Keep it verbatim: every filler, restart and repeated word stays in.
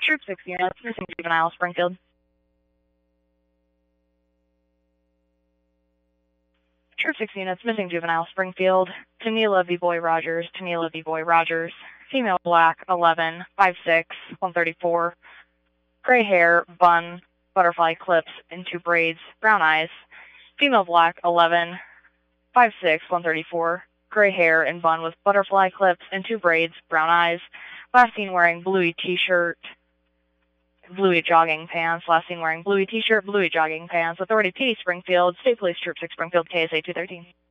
Troop six units, missing juvenile, Springfield. Troop six units, missing juvenile, Springfield. Tanila V. Boy Rogers, Tanila V. Boy Rogers. Female black, eleven, five six, one thirty-four. Gray hair, bun, butterfly clips, and two braids, brown eyes. Female black, eleven, five six, one thirty-four. Gray hair and bun with butterfly clips and two braids, brown eyes. Last seen wearing bluey t-shirt, bluey jogging pants. Last seen wearing bluey t-shirt, bluey jogging pants. Authority P D Springfield, State Police Troop six Springfield, K S A two thirteen.